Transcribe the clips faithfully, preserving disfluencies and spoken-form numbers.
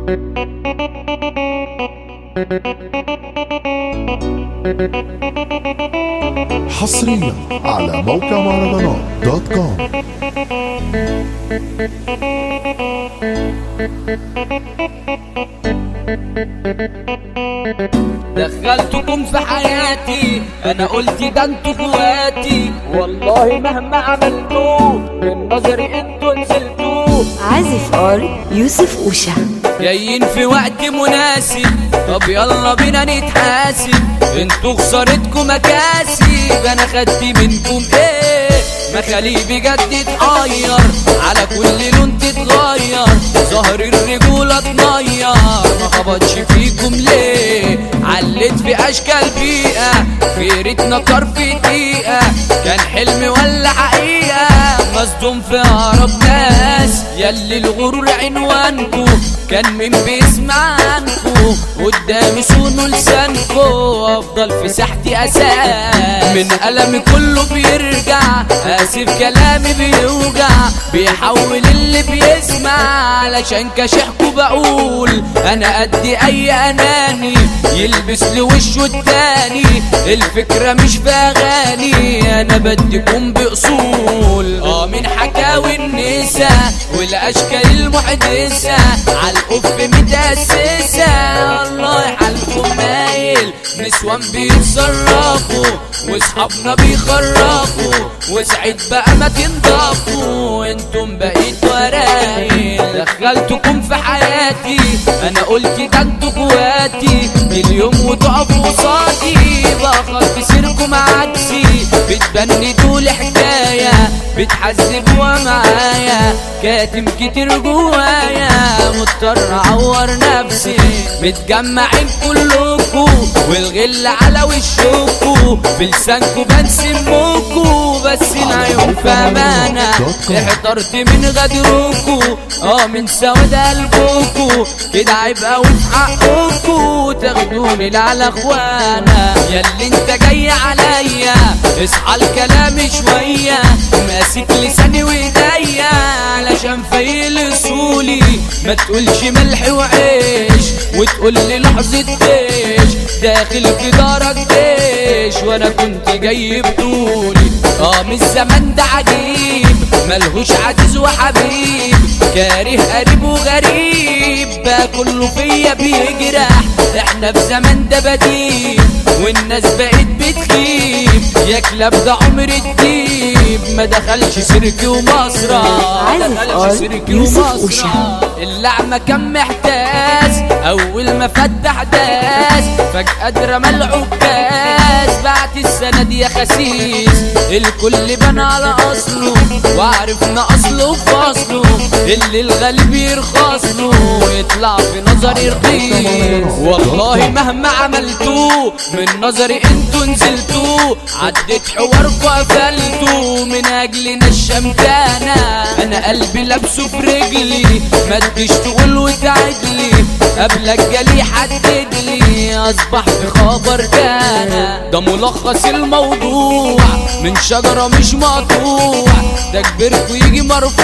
حصريا على موقع مهرجانات دوت كوم. دخلتكم في حياتي انا قلت ده انتوا اخواتي، والله مهما عملتوا من نظري انتوا نزلتوا. عازف ار يوسف اوشا جايين في وقت مناسب، طب يلا بينا نتحاسب. انتوا خسارتكم مكاسب، انا خدت منكم ايه؟ مخالي بجد اتحير، على كل لون تتغير، ظهر الرجولة اتنير. ما خبطش فيكم ليه؟ علت في اشكال بيئة، خيرتنا طار في دقيقة. كان حلم ولا حقيقة؟ مصدوم في اقرب ناس، ياللي الغرور عنوانكو. كان مين بيسمع عنكو؟ قدامي صونوا لسانكو، افضل في ساحتي اساس. من ألمي كله بيرجع، اسف كلامي بيوجع. بيحول اللي بيسمع، علشان كشحكو بقول انا قد اي اناني. يلبس لوشه التاني، الفكرة مش في اغاني. انا بديكم باصول اه من حكاوي النسا والاشكال المحدثة، عالقف متأسسة. الله حالكم مايل، نسوان بيتصرفوا واصحابنا بيخرفوا، وسعيد بقى ما تنضافوا. انتم بقيت ورايل، دخلتكم في حياتي انا قلت ده انتوا اخواتي. اليوم وتقفوا قصادي، بخط سيركم عكسي. بتبندوا لي حكايه، بتحذبوا معايا. كاتم كتير جوايا، مضطر اعور نفسي. متجمعين كلكوا والغل على وشكوا، بلسانكوا بنسموكوا. بس العيون في امانه، احترت من غدركوا. اه من سواد قلبكوا، كده عيب اوي في حقكوا. تاخدوني لعلى اخوانا، ياللي انت جاي عليا. اصحى الكلام شويه، ماسك لساني وايديا، علشان فايل اصولي. ما تقولش ملح وعيش وتقول لي لحظه ديش. داخل في دارك ديش، وانا كنت جاي بطولي. اه من الزمن ده عجيب، ملهوش عزيز وحبيب. كاره قريب وغريب، بقى كله فيا بيجرح. احنا في زمن ده بديل، والناس بقت بتخيب. يا كلاب ده عمر الديب، ما دخلش سيرك ومسرح. ما دخلش سيرك ومسرح. اللعمة كان محتاس، اول ما فتح داس. فجأة اترمى العكاز، بعت السند يا خسيس. الكل بنى على اصله، وعرفنا اصله وفصله. اللي الغالب يرخص له، يطلع في نظري رخيص. والله مهما عملتوه من نظري انتوا نزلتوه. عديت حواركوا قفلتوه، من اجلنا الشمتانة. انا قلبي لابسه في رجلي، ما تجيش تقول وتعدلي. قبلك جالي حددلي، اصبح في خبر كان. ده ملخص الموضوع، من شجرة مش مقطوع. ده كبركوا يجي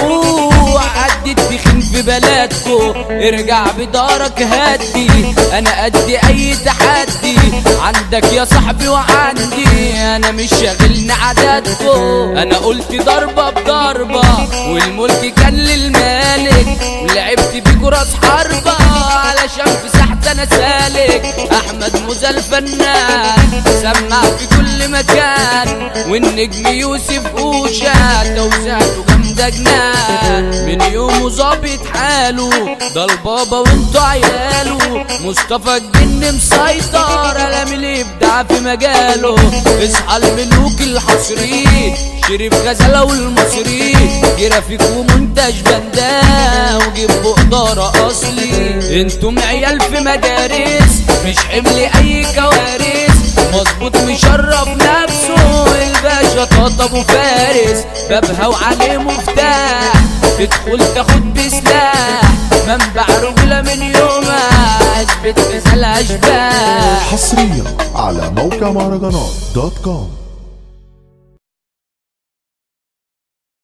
مرفوع، عدت بخين في بلدكو. ارجع بدارك هدي، انا قد اي تحدي. عندك يا صاحبي وعندي، انا مش شاغلني عددكو. انا قلت ضربة بضربة، والملك كان للمالك. ولعبت بيكو راس حربة، علشان في ساحت انا سالك. احمد موزة الفنان، سمع في كل مكان. والنجم يوسف اوشا، توزيعته جامدة جنان. من يومه ظابط حاله، ده البابا وانتو عياله. مصطفى الجن مسيطر، قلم الابداع في مجاله. اصحى الملوك الحصري، شريف غزالة والمصري. جرافيك ومنتج بندا، وجيب بقدارة اصلي. انتم عيال في مدارس، مش حمل اي كوارث. مظبوط مشرف نفسه، الباشا طاطا ابو فارس. بابها وعليه مفتاح، تدخل تاخد بسلاح. منبع رجولة من يومها، اثبت مثال اشباح. حصريا على موقع مهرجانات دوت كوم.